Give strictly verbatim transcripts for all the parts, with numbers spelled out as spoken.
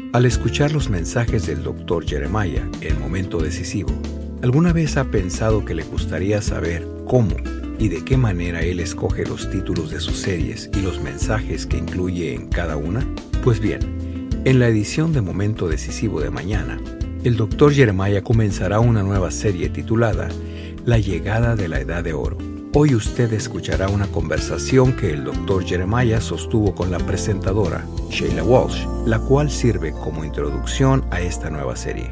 Al escuchar los mensajes del doctor Jeremiah en Momento Decisivo, ¿alguna vez ha pensado que le gustaría saber cómo y de qué manera él escoge los títulos de sus series y los mensajes que incluye en cada una? Pues bien, en la edición de Momento Decisivo de mañana, el doctor Jeremiah comenzará una nueva serie titulada La llegada de la Edad de Oro. Hoy usted escuchará una conversación que el doctor Jeremiah sostuvo con la presentadora Sheila Walsh, la cual sirve como introducción a esta nueva serie.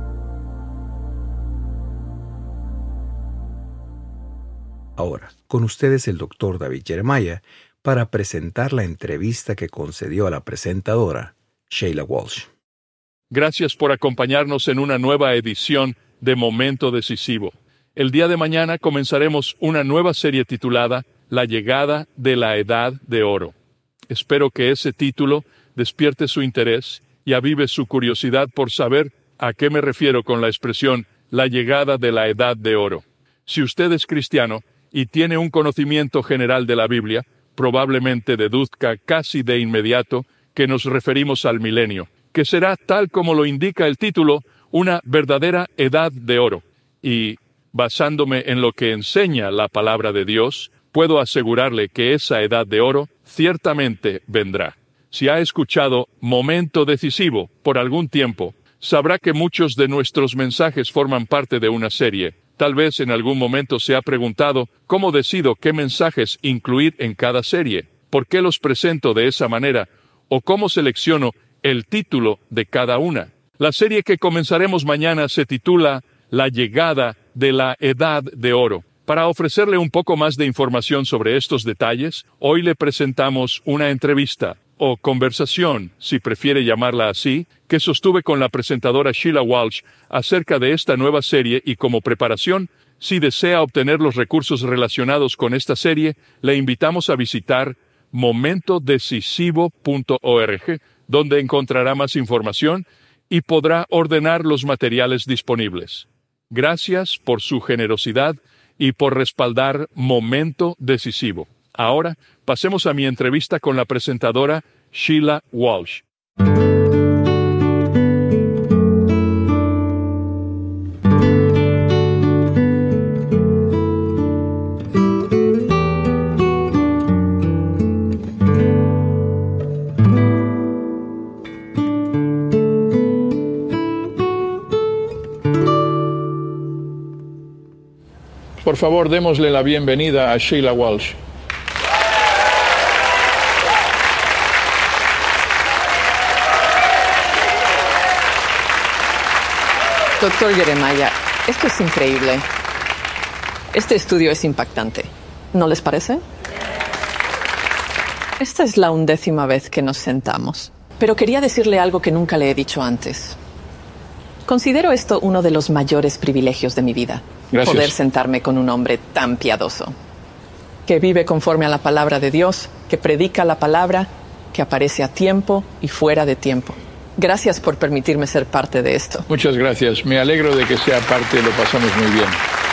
Ahora, con ustedes el doctor David Jeremiah para presentar la entrevista que concedió a la presentadora Sheila Walsh. Gracias por acompañarnos en una nueva edición de Momento Decisivo. El día de mañana comenzaremos una nueva serie titulada La llegada de la Edad de Oro. Espero que ese título despierte su interés y avive su curiosidad por saber a qué me refiero con la expresión La llegada de la Edad de Oro. Si usted es cristiano y tiene un conocimiento general de la Biblia, probablemente deduzca casi de inmediato que nos referimos al milenio, que será, tal como lo indica el título, una verdadera edad de oro. Y basándome en lo que enseña la palabra de Dios, puedo asegurarle que esa edad de oro ciertamente vendrá. Si ha escuchado Momento Decisivo por algún tiempo, sabrá que muchos de nuestros mensajes forman parte de una serie. Tal vez en algún momento se ha preguntado cómo decido qué mensajes incluir en cada serie, por qué los presento de esa manera, o cómo selecciono el título de cada una. La serie que comenzaremos mañana se titula La llegada de la Edad de Oro. Para ofrecerle un poco más de información sobre estos detalles, hoy le presentamos una entrevista, o conversación, si prefiere llamarla así, que sostuve con la presentadora Sheila Walsh acerca de esta nueva serie y como preparación, si desea obtener los recursos relacionados con esta serie, le invitamos a visitar momento decisivo punto org, donde encontrará más información y podrá ordenar los materiales disponibles. Gracias por su generosidad y por respaldar Momento Decisivo. Ahora, pasemos a mi entrevista con la presentadora Sheila Walsh. Por favor, démosle la bienvenida a Sheila Walsh. Doctor Jeremiah, esto es increíble. Este estudio es impactante. ¿No les parece? Esta es la undécima vez que nos sentamos. Pero quería decirle algo que nunca le he dicho antes. Considero esto uno de los mayores privilegios de mi vida. Gracias. Poder sentarme con un hombre tan piadoso, que vive conforme a la palabra de Dios, que predica la palabra, que aparece a tiempo y fuera de tiempo. Gracias por permitirme ser parte de esto. Muchas gracias. Me alegro de que sea parte, lo pasamos muy bien.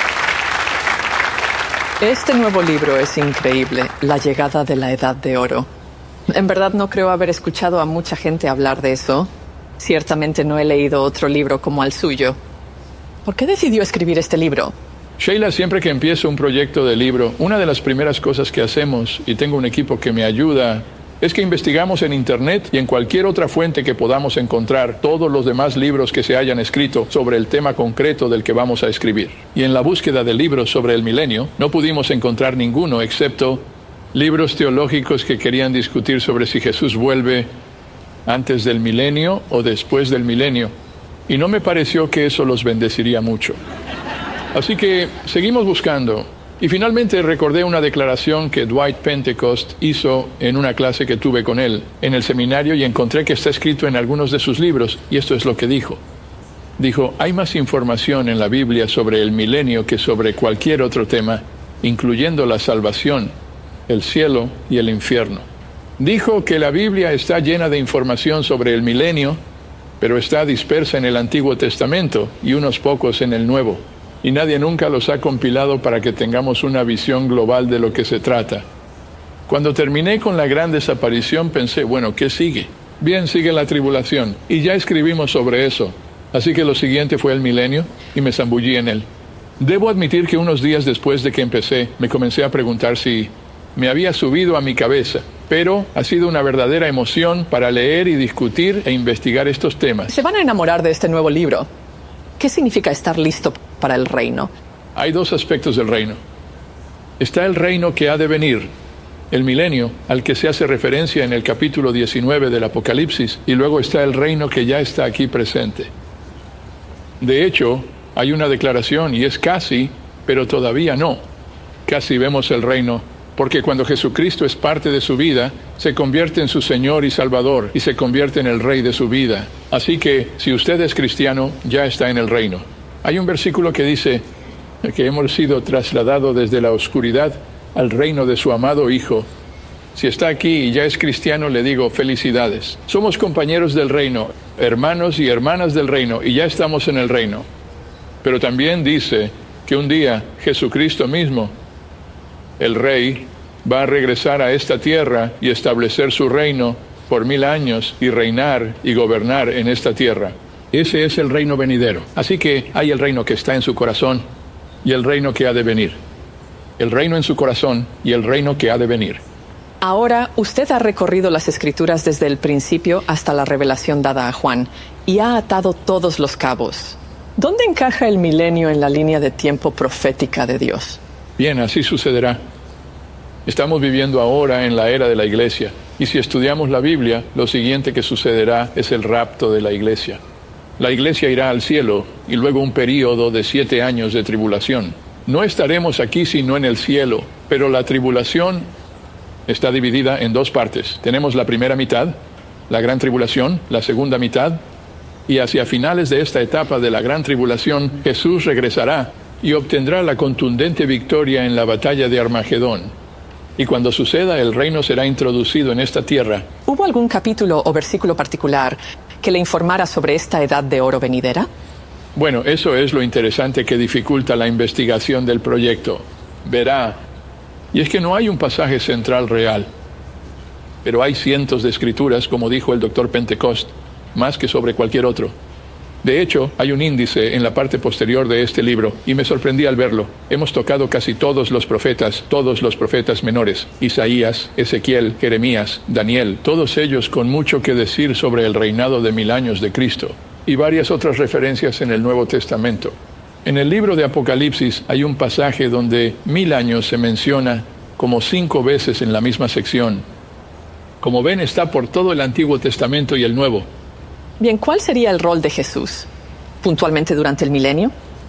Este nuevo libro es increíble, La llegada de la Edad de Oro. En verdad no creo haber escuchado a mucha gente hablar de eso. Ciertamente no he leído otro libro como el suyo. ¿Por qué decidió escribir este libro? Sheila, siempre que empiezo un proyecto de libro, una de las primeras cosas que hacemos, y tengo un equipo que me ayuda, es que investigamos en Internet y en cualquier otra fuente que podamos encontrar todos los demás libros que se hayan escrito sobre el tema concreto del que vamos a escribir. Y en la búsqueda de libros sobre el milenio, no pudimos encontrar ninguno excepto libros teológicos que querían discutir sobre si Jesús vuelve antes del milenio o después del milenio. Y no me pareció que eso los bendeciría mucho. Así que seguimos buscando. Y finalmente recordé una declaración que Dwight Pentecost hizo en una clase que tuve con él en el seminario y encontré que está escrito en algunos de sus libros. Y esto es lo que dijo. Dijo, hay más información en la Biblia sobre el milenio que sobre cualquier otro tema, incluyendo la salvación, el cielo y el infierno. Dijo que la Biblia está llena de información sobre el milenio, pero está dispersa en el Antiguo Testamento y unos pocos en el Nuevo. Y nadie nunca los ha compilado para que tengamos una visión global de lo que se trata. Cuando terminé con la gran desaparición pensé, bueno, ¿qué sigue? Bien, sigue la tribulación. Y ya escribimos sobre eso. Así que lo siguiente fue el milenio y me zambullí en él. Debo admitir que unos días después de que empecé, me comencé a preguntar si me había subido a mi cabeza. Pero ha sido una verdadera emoción para leer y discutir e investigar estos temas. Se van a enamorar de este nuevo libro. ¿Qué significa estar listo para el reino? Hay dos aspectos del reino. Está el reino que ha de venir, el milenio, al que se hace referencia en el capítulo diecinueve del Apocalipsis, y luego está el reino que ya está aquí presente. De hecho, hay una declaración, y es casi, pero todavía no. Casi vemos el reino, porque cuando Jesucristo es parte de su vida, se convierte en su Señor y Salvador, y se convierte en el Rey de su vida. Así que, si usted es cristiano, ya está en el reino. Hay un versículo que dice que hemos sido trasladados desde la oscuridad al reino de su amado Hijo. Si está aquí y ya es cristiano, le digo felicidades. Somos compañeros del reino, hermanos y hermanas del reino, y ya estamos en el reino. Pero también dice que un día Jesucristo mismo, el Rey, va a regresar a esta tierra y establecer su reino por mil años y reinar y gobernar en esta tierra. Ese es el reino venidero. Así que hay el reino que está en su corazón y el reino que ha de venir. El reino en su corazón y el reino que ha de venir. Ahora, usted ha recorrido las Escrituras desde el principio hasta la revelación dada a Juan y ha atado todos los cabos. ¿Dónde encaja el milenio en la línea de tiempo profética de Dios? Bien, así sucederá. Estamos viviendo ahora en la era de la iglesia, y si estudiamos la Biblia, lo siguiente que sucederá es el rapto de la iglesia. La iglesia irá al cielo y luego un período de siete años de tribulación. No estaremos aquí sino en el cielo, pero la tribulación está dividida en dos partes. Tenemos la primera mitad, la gran tribulación, la segunda mitad, y hacia finales de esta etapa de la gran tribulación, Jesús regresará y obtendrá la contundente victoria en la batalla de Armagedón. Y cuando suceda, el reino será introducido en esta tierra. ¿Hubo algún capítulo o versículo particular que le informara sobre esta edad de oro venidera? Bueno, eso es lo interesante que dificulta la investigación del proyecto. Verá, y es que no hay un pasaje central real, pero hay cientos de escrituras, como dijo el doctor Pentecost, más que sobre cualquier otro. De hecho, hay un índice en la parte posterior de este libro, y me sorprendí al verlo. Hemos tocado casi todos los profetas, todos los profetas menores, Isaías, Ezequiel, Jeremías, Daniel, todos ellos con mucho que decir sobre el reinado de mil años de Cristo, y varias otras referencias en el Nuevo Testamento. En el libro de Apocalipsis hay un pasaje donde mil años se menciona como cinco veces en la misma sección. Como ven, está por todo el Antiguo Testamento y el Nuevo. Bien, ¿cuál sería el rol de Jesús puntualmente durante el milenio?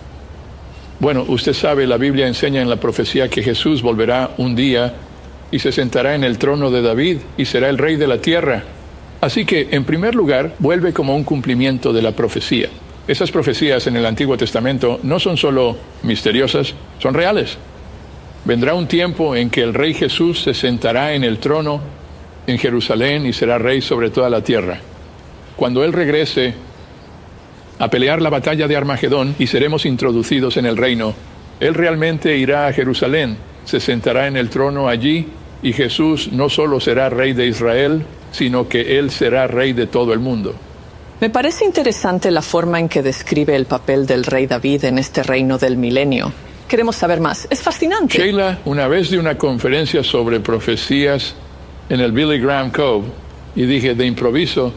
Bueno, usted sabe, la Biblia enseña en la profecía que Jesús volverá un día y se sentará en el trono de David y será el rey de la tierra. Así que, en primer lugar, vuelve como un cumplimiento de la profecía. Esas profecías en el Antiguo Testamento no son solo misteriosas, son reales. Vendrá un tiempo en que el Rey Jesús se sentará en el trono en Jerusalén y será rey sobre toda la tierra. Cuando Él regrese a pelear la batalla de Armagedón y seremos introducidos en el reino, Él realmente irá a Jerusalén, se sentará en el trono allí y Jesús no solo será rey de Israel, sino que Él será rey de todo el mundo. Me parece interesante la forma en que describe el papel del rey David en este reino del milenio. Queremos saber más. Es fascinante. Sheila, una vez di una conferencia sobre profecías en el Billy Graham Cove y dije de improviso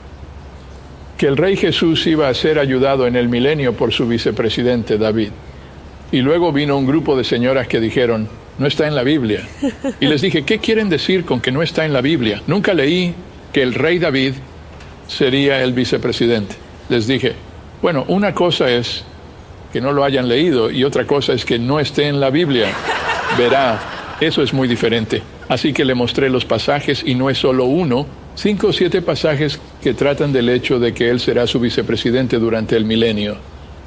que el rey Jesús iba a ser ayudado en el milenio por su vicepresidente David. Y luego vino un grupo de señoras que dijeron, no está en la Biblia. Y les dije, ¿qué quieren decir con que no está en la Biblia? Nunca leí que el rey David sería el vicepresidente. Les dije, bueno, una cosa es que no lo hayan leído y otra cosa es que no esté en la Biblia. Verá, eso es muy diferente. Así que le mostré los pasajes y no es solo uno, cinco o siete pasajes que tratan del hecho de que él será su vicepresidente durante el milenio.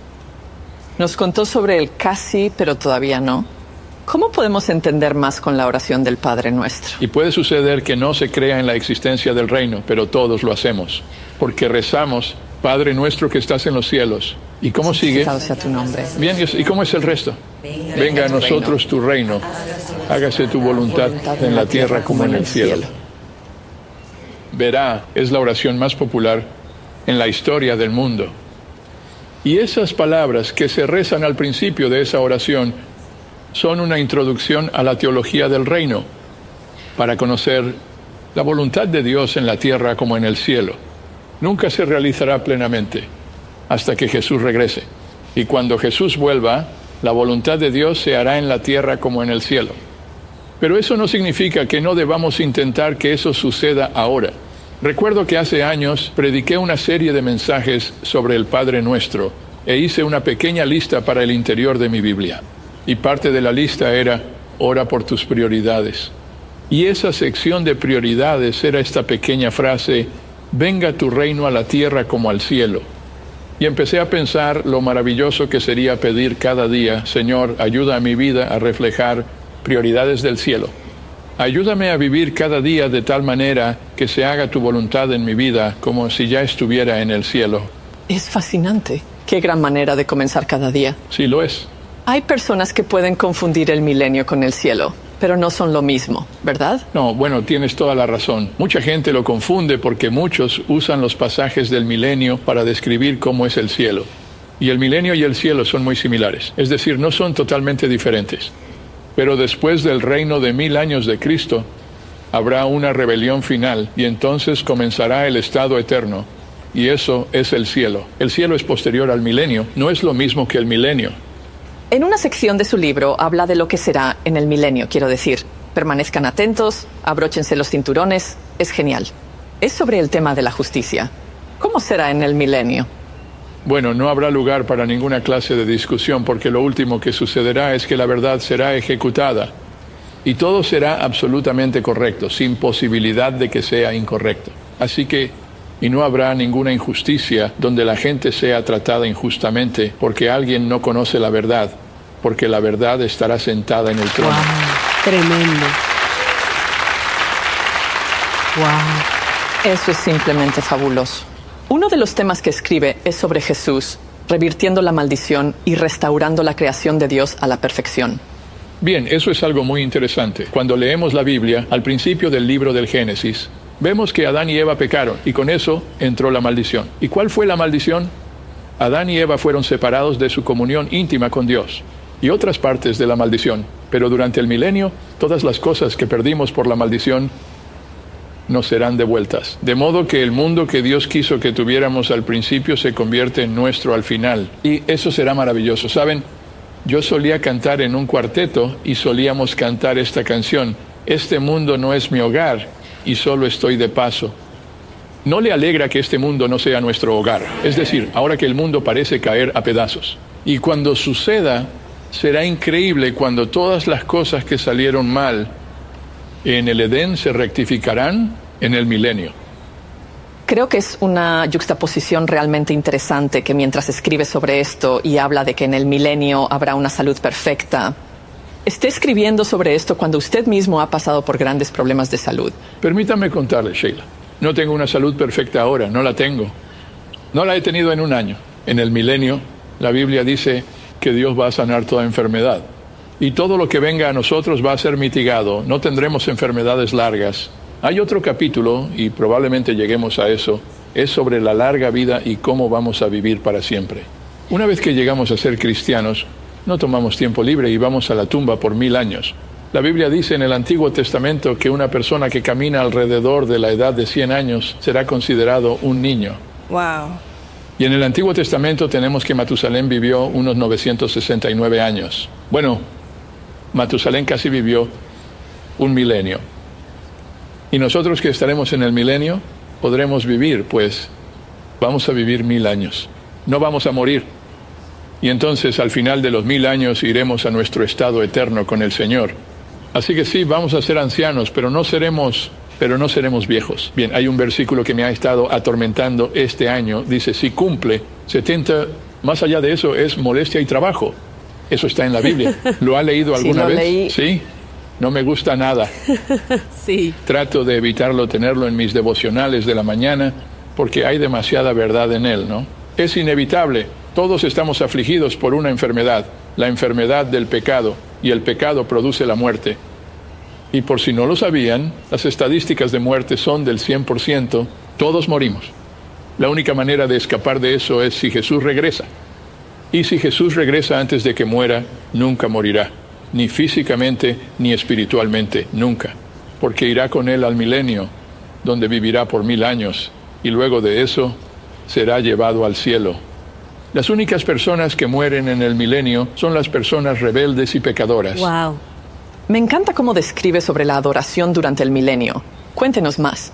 Nos contó sobre el casi, pero todavía no. ¿Cómo podemos entender más con la oración del Padre Nuestro? Y puede suceder que no se crea en la existencia del reino, pero todos lo hacemos, porque rezamos, Padre Nuestro que estás en los cielos. ¿Y cómo sigue? Santificado sea tu nombre. Bien, ¿y cómo es el resto? Venga a nosotros tu reino, hágase tu voluntad en la tierra como en el cielo. verá es la oración más popular en la historia del mundo. Y esas palabras que se rezan al principio de esa oración son una introducción a la teología del reino, para conocer la voluntad de Dios en la tierra como en el cielo. Nunca se realizará plenamente hasta que Jesús regrese. Y cuando Jesús vuelva, la voluntad de Dios se hará en la tierra como en el cielo. Pero eso no significa que no debamos intentar que eso suceda ahora. Recuerdo que hace años prediqué una serie de mensajes sobre el Padre Nuestro e hice una pequeña lista para el interior de mi Biblia. Y parte de la lista era, ora por tus prioridades. Y esa sección de prioridades era esta pequeña frase, venga tu reino a la tierra como al cielo. Y empecé a pensar lo maravilloso que sería pedir cada día, Señor, ayuda a mi vida a reflejar prioridades del cielo. Ayúdame a vivir cada día de tal manera que se haga tu voluntad en mi vida como si ya estuviera en el cielo. Es fascinante. Qué gran manera de comenzar cada día. Sí, lo es. Hay personas que pueden confundir el milenio con el cielo, pero no son lo mismo, ¿verdad? No, bueno, tienes toda la razón. Mucha gente lo confunde porque muchos usan los pasajes del milenio para describir cómo es el cielo. Y el milenio y el cielo son muy similares, es decir, no son totalmente diferentes. Pero después del reino de mil años de Cristo, habrá una rebelión final y entonces comenzará el estado eterno. Y eso es el cielo. El cielo es posterior al milenio, no es lo mismo que el milenio. En una sección de su libro habla de lo que será en el milenio, quiero decir. Permanezcan atentos, abróchense los cinturones, es genial. Es sobre el tema de la justicia. ¿Cómo será en el milenio? Bueno, no habrá lugar para ninguna clase de discusión porque lo último que sucederá es que la verdad será ejecutada y todo será absolutamente correcto, sin posibilidad de que sea incorrecto. Así que, y no habrá ninguna injusticia donde la gente sea tratada injustamente porque alguien no conoce la verdad, porque la verdad estará sentada en el trono. Wow, tremendo. Wow. Eso es simplemente fabuloso. Uno de los temas que escribe es sobre Jesús, revirtiendo la maldición y restaurando la creación de Dios a la perfección. Bien, eso es algo muy interesante. Cuando leemos la Biblia, al principio del libro del Génesis, vemos que Adán y Eva pecaron y con eso entró la maldición. ¿Y cuál fue la maldición? Adán y Eva fueron separados de su comunión íntima con Dios y otras partes de la maldición. Pero durante el milenio, todas las cosas que perdimos por la maldición nos serán devueltas. De modo que el mundo que Dios quiso que tuviéramos al principio se convierte en nuestro al final. Y eso será maravilloso. ¿Saben? Yo solía cantar en un cuarteto y solíamos cantar esta canción. Este mundo no es mi hogar y solo estoy de paso. ¿No le alegra que este mundo no sea nuestro hogar? Es decir, ahora que el mundo parece caer a pedazos. Y cuando suceda, será increíble cuando todas las cosas que salieron mal en el Edén se rectificarán en el milenio. Creo que es una yuxtaposición realmente interesante que mientras escribe sobre esto y habla de que en el milenio habrá una salud perfecta, esté escribiendo sobre esto cuando usted mismo ha pasado por grandes problemas de salud. Permítame contarle, Sheila. No tengo una salud perfecta ahora, no la tengo. No la he tenido en un año. En el milenio, la Biblia dice que Dios va a sanar toda enfermedad. Y todo lo que venga a nosotros va a ser mitigado. No tendremos enfermedades largas. Hay otro capítulo, y probablemente lleguemos a eso, es sobre la larga vida y cómo vamos a vivir para siempre. Una vez que llegamos a ser cristianos, no tomamos tiempo libre y vamos a la tumba por mil años. La Biblia dice en el Antiguo Testamento que una persona que camina alrededor de la edad de cien años será considerado un niño. Wow. Y en el Antiguo Testamento tenemos que Matusalén vivió unos novecientos sesenta y nueve años. Bueno, Matusalén casi vivió un milenio. Y nosotros que estaremos en el milenio, podremos vivir, pues, vamos a vivir mil años. No vamos a morir. Y entonces, al final de los mil años, iremos a nuestro estado eterno con el Señor. Así que sí, vamos a ser ancianos, pero no seremos, pero no seremos viejos. Bien, hay un versículo que me ha estado atormentando este año. Dice, si cumple setenta, más allá de eso, es molestia y trabajo. Eso está en la Biblia. ¿Lo ha leído alguna sí, lo vez? Leí. Sí. No me gusta nada. Sí. Trato de evitarlo, tenerlo en mis devocionales de la mañana, porque hay demasiada verdad en él, ¿no? Es inevitable. Todos estamos afligidos por una enfermedad, la enfermedad del pecado, y el pecado produce la muerte. Y por si no lo sabían, las estadísticas de muerte son del cien por ciento. Todos morimos. La única manera de escapar de eso es si Jesús regresa. Y si Jesús regresa antes de que muera, nunca morirá. Ni físicamente, ni espiritualmente, nunca. Porque irá con él al milenio, donde vivirá por mil años. Y luego de eso, será llevado al cielo. Las únicas personas que mueren en el milenio son las personas rebeldes y pecadoras. Wow. Me encanta cómo describe sobre la adoración durante el milenio. Cuéntenos más.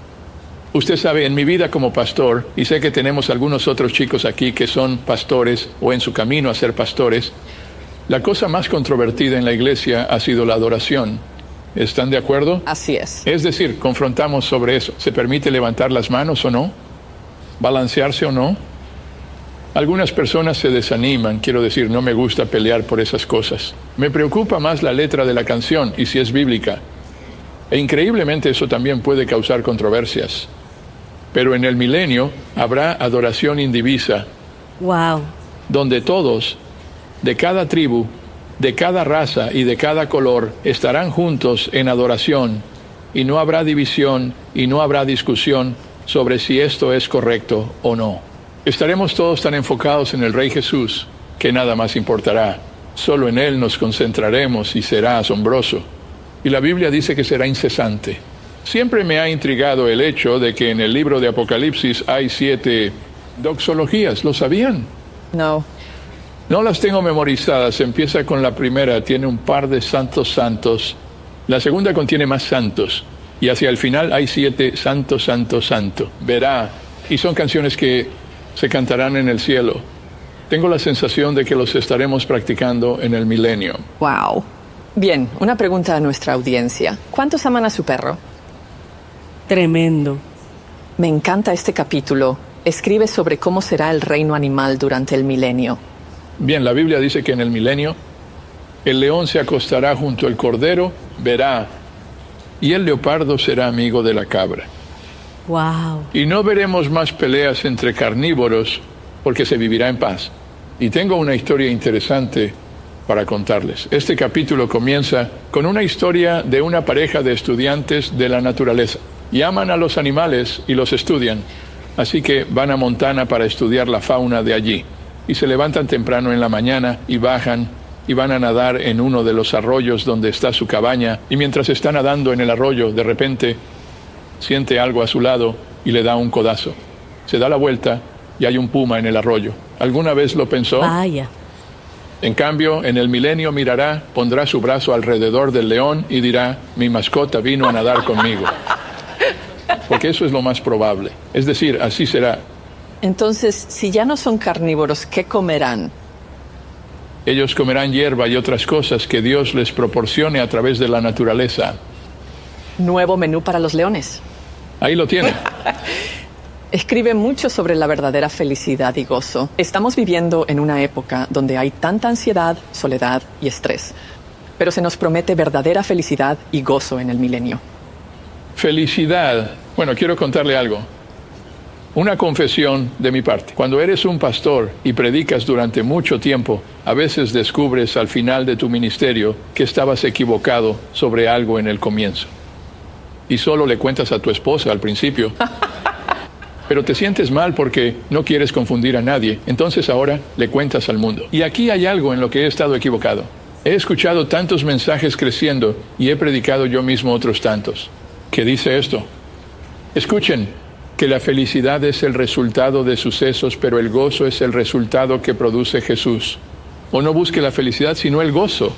Usted sabe, en mi vida como pastor, y sé que tenemos algunos otros chicos aquí que son pastores o en su camino a ser pastores, la cosa más controvertida en la iglesia ha sido la adoración. ¿Están de acuerdo? Así es. Es decir, confrontamos sobre eso. ¿Se permite levantar las manos o no? ¿Balancearse o no? Algunas personas se desaniman, quiero decir, no me gusta pelear por esas cosas. Me preocupa más la letra de la canción y si es bíblica. E increíblemente eso también puede causar controversias. Pero en el milenio habrá adoración indivisa. Wow. Donde todos, de cada tribu, de cada raza y de cada color, estarán juntos en adoración. Y no habrá división y no habrá discusión sobre si esto es correcto o no. Estaremos todos tan enfocados en el Rey Jesús que nada más importará. Solo en Él nos concentraremos y será asombroso. Y la Biblia dice que será incesante. Siempre me ha intrigado el hecho de que en el libro de Apocalipsis hay siete doxologías. ¿Lo sabían? No. No las tengo memorizadas. Empieza con la primera, tiene un par de santos santos. La segunda contiene más santos. Y hacia el final hay siete santo, santo, santo. Verá. Y son canciones que se cantarán en el cielo. Tengo la sensación de que los estaremos practicando en el milenio. Wow. Bien, una pregunta a nuestra audiencia. ¿Cuántos aman a su perro? Tremendo. Me encanta este capítulo. Escribe sobre cómo será el reino animal durante el milenio. Bien, la Biblia dice que en el milenio el león se acostará junto al cordero, verá, y el leopardo será amigo de la cabra. Wow. Y no veremos más peleas entre carnívoros porque se vivirá en paz. Y tengo una historia interesante para contarles. Este capítulo comienza con una historia de una pareja de estudiantes de la naturaleza. Y aman a los animales y los estudian. Así que van a Montana para estudiar la fauna de allí. Y se levantan temprano en la mañana y bajan y van a nadar en uno de los arroyos donde está su cabaña. Y mientras está nadando en el arroyo, de repente siente algo a su lado y le da un codazo. Se da la vuelta y hay un puma en el arroyo. ¿Alguna vez lo pensó? Vaya. En cambio, en el milenio mirará, pondrá su brazo alrededor del león y dirá, mi mascota vino a nadar conmigo. Porque eso es lo más probable. Es decir, así será. Entonces, si ya no son carnívoros, ¿qué comerán? Ellos comerán hierba y otras cosas que Dios les proporcione a través de la naturaleza. Nuevo menú para los leones. Ahí lo tienen. Escribe mucho sobre la verdadera felicidad y gozo. Estamos viviendo en una época donde hay tanta ansiedad, soledad y estrés. Pero se nos promete verdadera felicidad y gozo en el milenio. Felicidad. Bueno, quiero contarle algo. Una confesión de mi parte. Cuando eres un pastor y predicas durante mucho tiempo, a veces descubres al final de tu ministerio que estabas equivocado sobre algo en el comienzo. Y solo le cuentas a tu esposa al principio. Pero te sientes mal porque no quieres confundir a nadie. Entonces ahora le cuentas al mundo. Y aquí hay algo en lo que he estado equivocado. He escuchado tantos mensajes creciendo y he predicado yo mismo otros tantos. ¿Qué dice esto? Escuchen, que la felicidad es el resultado de sucesos, pero el gozo es el resultado que produce Jesús. O no busque la felicidad, sino el gozo.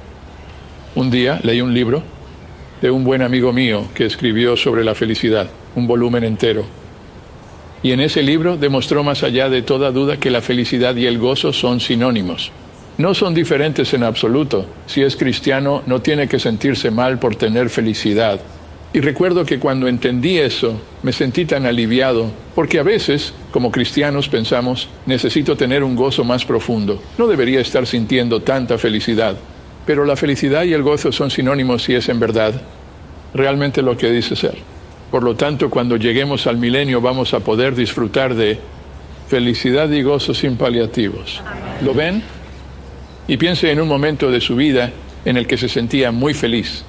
Un día leí un libro de un buen amigo mío que escribió sobre la felicidad, un volumen entero. Y en ese libro demostró más allá de toda duda que la felicidad y el gozo son sinónimos. No son diferentes en absoluto. Si es cristiano, no tiene que sentirse mal por tener felicidad. Y recuerdo que cuando entendí eso, me sentí tan aliviado, porque a veces, como cristianos, pensamos, necesito tener un gozo más profundo. No debería estar sintiendo tanta felicidad. Pero la felicidad y el gozo son sinónimos si es en verdad realmente lo que dice ser. Por lo tanto, cuando lleguemos al milenio vamos a poder disfrutar de felicidad y gozo sin paliativos. ¿Lo ven? Y piense en un momento de su vida en el que se sentía muy feliz.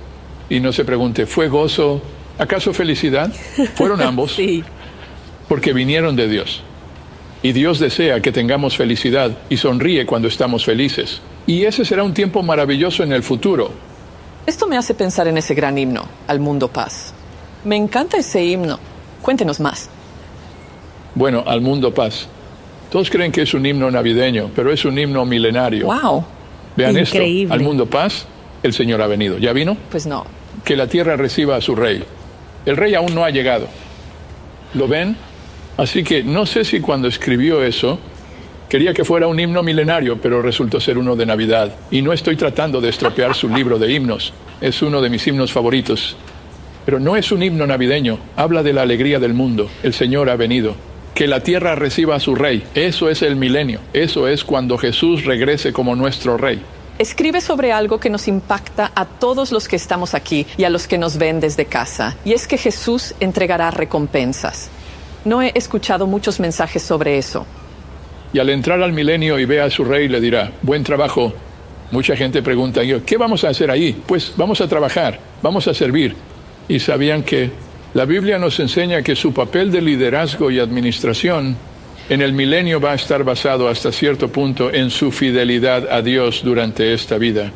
y no se pregunte, ¿fue gozo? ¿Acaso felicidad? Fueron ambos, Sí. porque vinieron de Dios. Y Dios desea que tengamos felicidad y sonríe cuando estamos felices. Y ese será un tiempo maravilloso en el futuro. Esto me hace pensar en ese gran himno, Al Mundo Paz. Me encanta ese himno. Cuéntenos más. Bueno, Al Mundo Paz. Todos creen que es un himno navideño, pero es un himno milenario. ¡Wow! Vean Increíble. esto. Al mundo paz, el Señor ha venido. ¿Ya vino? Pues no. Que la tierra reciba a su rey. El rey aún no ha llegado. ¿Lo ven? Así que no sé si cuando escribió eso quería que fuera un himno milenario, pero resultó ser uno de Navidad. Y no estoy tratando de estropear su libro de himnos. Es uno de mis himnos favoritos. Pero no es un himno navideño. Habla de la alegría del mundo. El Señor ha venido. Que la tierra reciba a su rey. Eso es el milenio. Eso es cuando Jesús regrese como nuestro rey. Escribe sobre algo que nos impacta a todos los que estamos aquí y a los que nos ven desde casa. Y es que Jesús entregará recompensas. No he escuchado muchos mensajes sobre eso. Y al entrar al milenio y vea a su rey, le dirá, buen trabajo. Mucha gente pregunta, ¿qué vamos a hacer ahí? Pues vamos a trabajar, vamos a servir. Y sabían que la Biblia nos enseña que su papel de liderazgo y administración en el milenio va a estar basado hasta cierto punto en su fidelidad a Dios durante esta vida.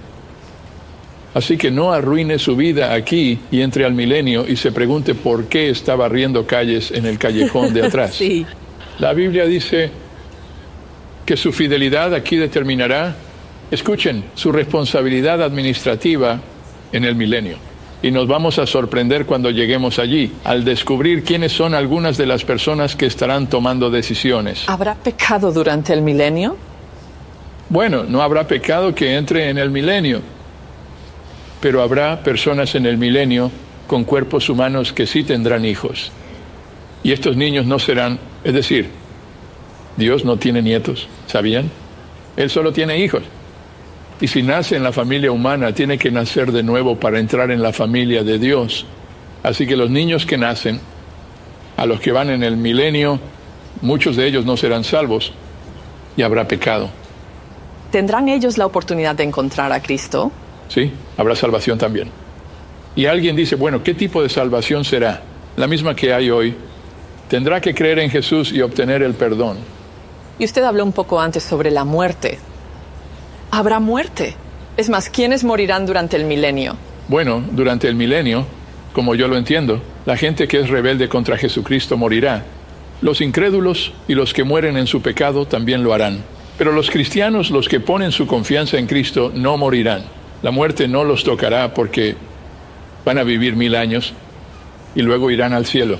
Así que no arruine su vida aquí y entre al milenio y se pregunte por qué está barriendo calles en el callejón de atrás. Sí. La Biblia dice que su fidelidad aquí determinará, escuchen, su responsabilidad administrativa en el milenio. Y nos vamos a sorprender cuando lleguemos allí, al descubrir quiénes son algunas de las personas que estarán tomando decisiones. ¿Habrá pecado durante el milenio? Bueno, no habrá pecado que entre en el milenio, pero habrá personas en el milenio con cuerpos humanos que sí tendrán hijos. Y estos niños no serán, es decir, Dios no tiene nietos, ¿sabían? Él solo tiene hijos. Y si nace en la familia humana, tiene que nacer de nuevo para entrar en la familia de Dios. Así que los niños que nacen, a los que van en el milenio, muchos de ellos no serán salvos y habrá pecado. ¿Tendrán ellos la oportunidad de encontrar a Cristo? Sí, habrá salvación también. Y alguien dice, bueno, ¿qué tipo de salvación será? La misma que hay hoy. Tendrá que creer en Jesús y obtener el perdón. Y usted habló un poco antes sobre la muerte. Habrá muerte. Es más, ¿quiénes morirán durante el milenio? Bueno, durante el milenio, como yo lo entiendo, la gente que es rebelde contra Jesucristo morirá. Los incrédulos y los que mueren en su pecado también lo harán. Pero los cristianos, los que ponen su confianza en Cristo, no morirán. La muerte no los tocará porque van a vivir mil años y luego irán al cielo.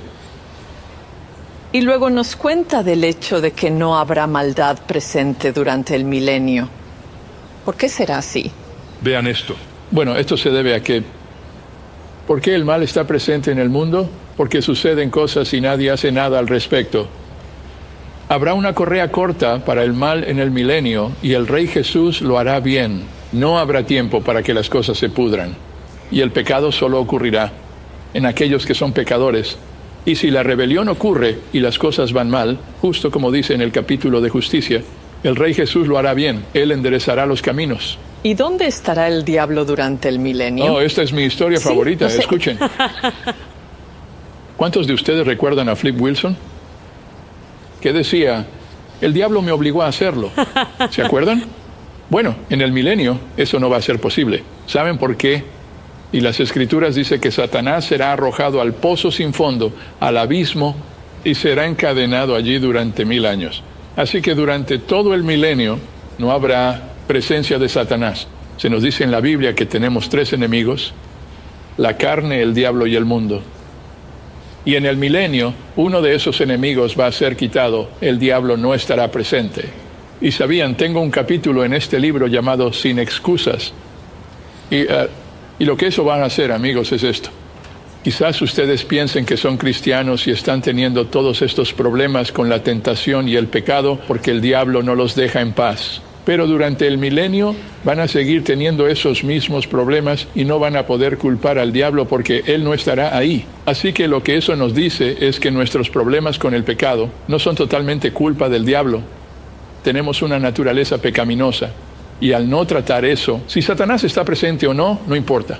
Y luego nos cuenta del hecho de que no habrá maldad presente durante el milenio. ¿Por qué será así? Vean esto. Bueno, esto se debe a que, ¿por qué el mal está presente en el mundo? Porque suceden cosas y nadie hace nada al respecto. Habrá una correa corta para el mal en el milenio y el Rey Jesús lo hará bien. No habrá tiempo para que las cosas se pudran. Y el pecado solo ocurrirá en aquellos que son pecadores. Y si la rebelión ocurre y las cosas van mal, justo como dice en el capítulo de justicia, el Rey Jesús lo hará bien, Él enderezará los caminos. ¿Y dónde estará el diablo durante el milenio? Oh, esta es mi historia Sí, favorita, no sé. escuchen. ¿Cuántos de ustedes recuerdan a Flip Wilson? Que decía, el diablo me obligó a hacerlo. ¿Se acuerdan? Bueno, en el milenio eso no va a ser posible. ¿Saben por qué? Y las Escrituras dicen que Satanás será arrojado al pozo sin fondo, al abismo, y será encadenado allí durante mil años. Así que durante todo el milenio no habrá presencia de Satanás. Se nos dice en la Biblia que tenemos tres enemigos, la carne, el diablo y el mundo. Y en el milenio, uno de esos enemigos va a ser quitado, el diablo no estará presente. Y sabían, tengo un capítulo en este libro llamado Sin Excusas. Y, uh, y lo que eso van a hacer, amigos, es esto. Quizás ustedes piensen que son cristianos y están teniendo todos estos problemas con la tentación y el pecado porque el diablo no los deja en paz. Pero durante el milenio van a seguir teniendo esos mismos problemas y no van a poder culpar al diablo porque él no estará ahí. Así que lo que eso nos dice es que nuestros problemas con el pecado no son totalmente culpa del diablo. Tenemos una naturaleza pecaminosa y al no tratar eso, si Satanás está presente o no, no importa.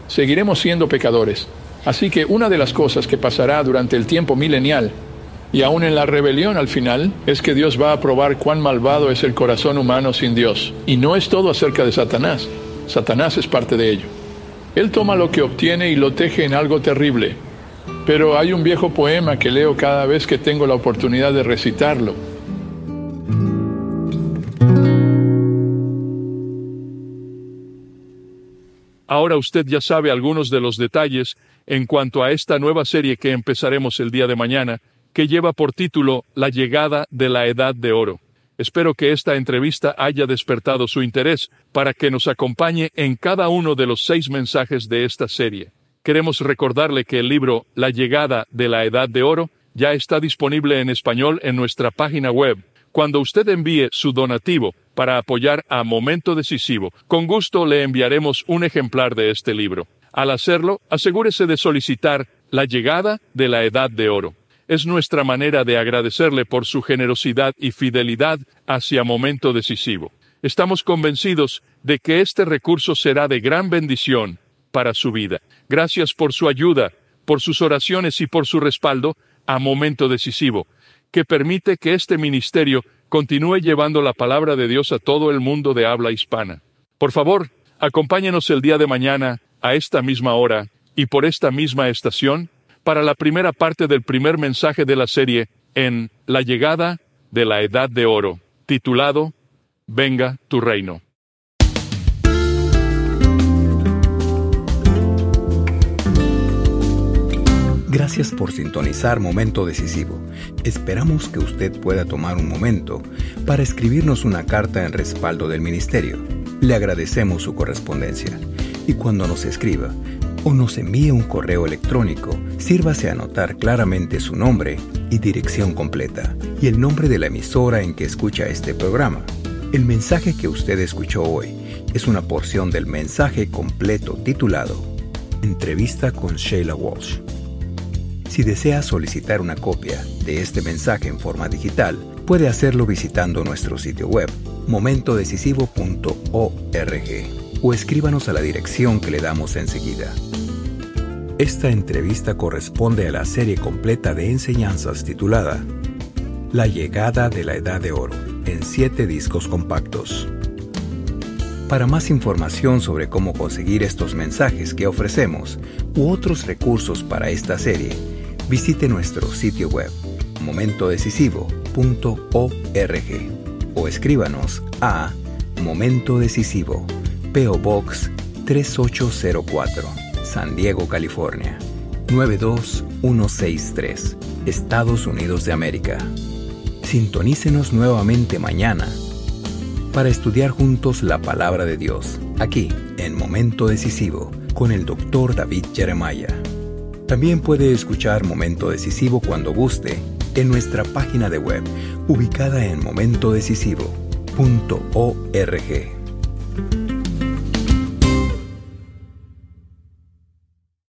seguiremos siendo pecadores. Así que una de las cosas que pasará durante el tiempo milenial, y aún en la rebelión al final, es que Dios va a probar cuán malvado es el corazón humano sin Dios. Y no es todo acerca de Satanás. Satanás es parte de ello. Él toma lo que obtiene y lo teje en algo terrible. Pero hay un viejo poema que leo cada vez que tengo la oportunidad de recitarlo. Ahora usted ya sabe algunos de los detalles en cuanto a esta nueva serie que empezaremos el día de mañana, que lleva por título La llegada de la Edad de Oro. Espero que esta entrevista haya despertado su interés para que nos acompañe en cada uno de los seis mensajes de esta serie. Queremos recordarle que el libro La llegada de la Edad de Oro ya está disponible en español en nuestra página web. Cuando usted envíe su donativo para apoyar a Momento Decisivo, con gusto le enviaremos un ejemplar de este libro. Al hacerlo, asegúrese de solicitar La llegada de la Edad de Oro. Es nuestra manera de agradecerle por su generosidad y fidelidad hacia Momento Decisivo. Estamos convencidos de que este recurso será de gran bendición para su vida. Gracias por su ayuda, por sus oraciones y por su respaldo a Momento Decisivo, que permite que este ministerio continúe llevando la palabra de Dios a todo el mundo de habla hispana. Por favor, acompáñenos el día de mañana a esta misma hora y por esta misma estación para la primera parte del primer mensaje de la serie en La llegada de la Edad de Oro, titulado Venga tu reino. Gracias por sintonizar Momento Decisivo. Esperamos que usted pueda tomar un momento para escribirnos una carta en respaldo del ministerio. Le agradecemos su correspondencia. Y cuando nos escriba o nos envíe un correo electrónico, sírvase a anotar claramente su nombre y dirección completa y el nombre de la emisora en que escucha este programa. El mensaje que usted escuchó hoy es una porción del mensaje completo titulado Entrevista con Sheila Walsh. Si desea solicitar una copia de este mensaje en forma digital, puede hacerlo visitando nuestro sitio web, momento decisivo punto org, o escríbanos a la dirección que le damos enseguida. Esta entrevista corresponde a la serie completa de enseñanzas titulada La llegada de la Edad de Oro, en siete discos compactos. Para más información sobre cómo conseguir estos mensajes que ofrecemos u otros recursos para esta serie, visite nuestro sitio web, momento decisivo punto org, o escríbanos a Momento Decisivo, P O Box tres ocho cero cuatro, San Diego, California, nueve dos uno seis tres, Estados Unidos de América. Sintonícenos nuevamente mañana para estudiar juntos la Palabra de Dios, aquí en Momento Decisivo, con el doctor David Jeremiah. También puede escuchar Momento Decisivo cuando guste en nuestra página de web, ubicada en momento decisivo punto org.